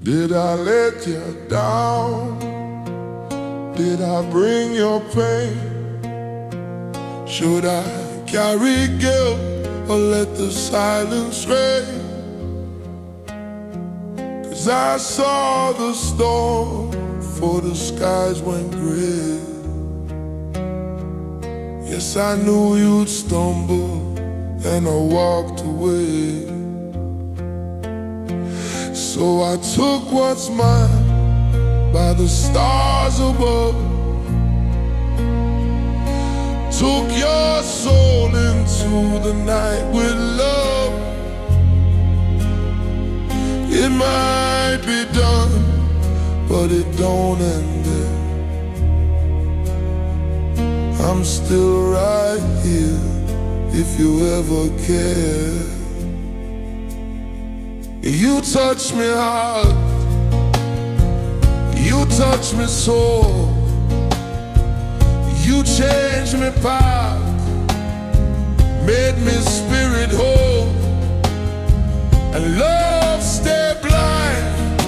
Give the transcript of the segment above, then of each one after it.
Did I let you down? Did I bring your pain? Should I carry guilt or let the silence reign? 'Cause I saw the storm before the skies went gray. Yes, I knew you'd stumble and I walked away. So I took what's mine by the stars above, took your soul into the night with love. It might be done, but it don't end there. I'm still right here if you ever care. You touch me hard, you touch me soul, you changed me path, made me spirit whole. And love stay blind,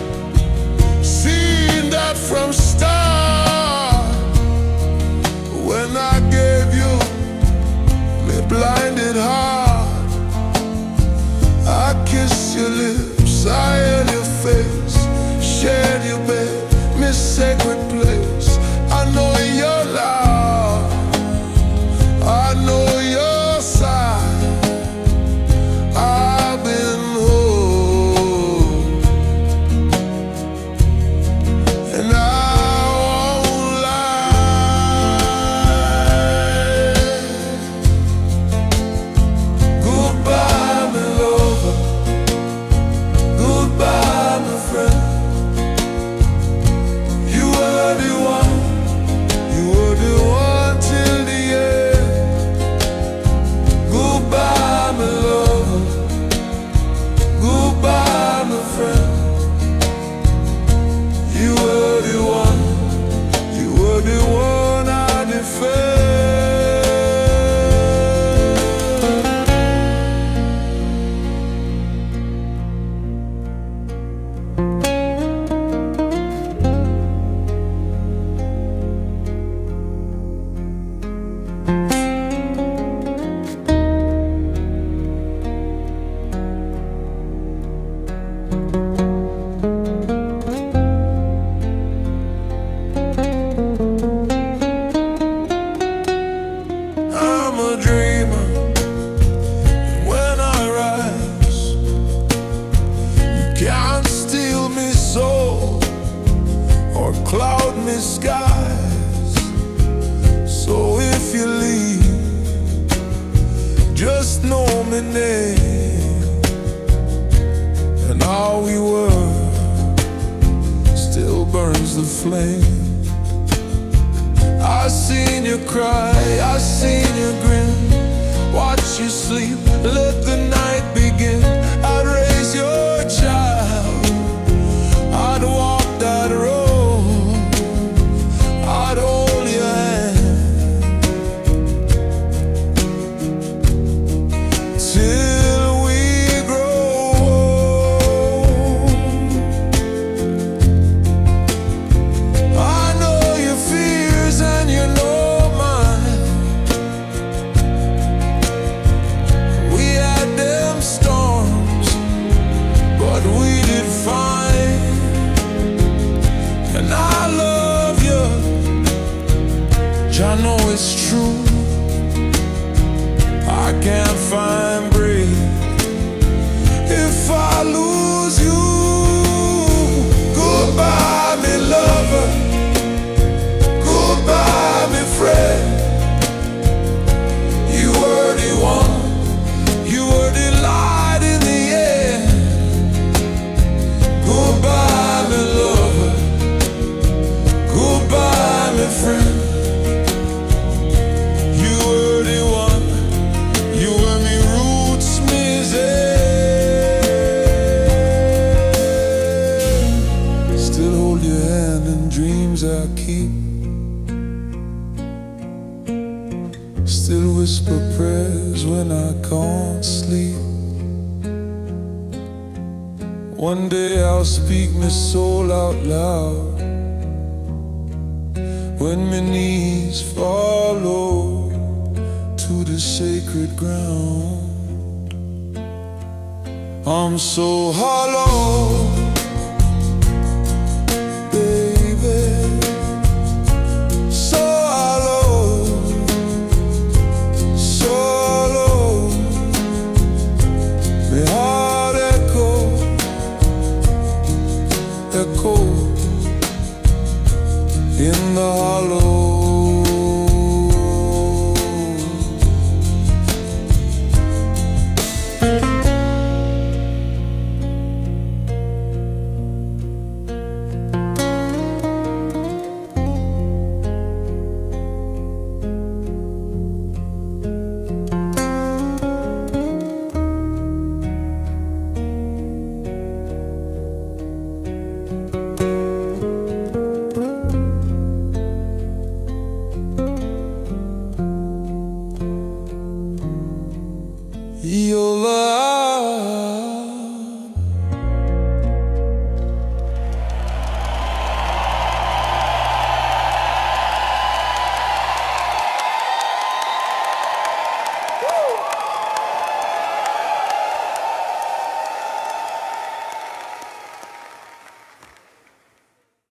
seen that from start. When I gave you me blinded heart, I kissed your lips, I held your face, shared your bed, me sacred place. I know your love, I know your side. I've been whole, and I won't lie. Goodbye, my lover. Goodbye, my friend. You were the one, you were the one till the end. Goodbye, my lover. Goodbye, my friend. You were the one, you were the one I defend. I'm a dreamer, when I rise, you can't steal me soul or cloud me skies. So if you leave, just know my name, and all we were still burns the flame. I seen you cry, I seen you grin, watch you sleep, let the night begin. I'd raise your child, I'd walk that road, I'd hold your hand till we grow old. I know your fears and you know mine. We had them storms, but we did fine. And I love you, I know it's true. I can't find breath if I lose you. Goodbye, me lover. Goodbye, my friend. You were the one, you were the light in the end. Goodbye, my lover. Goodbye, my friend. You were the one, you were me roots, me One day I'll speak my soul out loud when my knees follow to the sacred ground. I'm so hollow,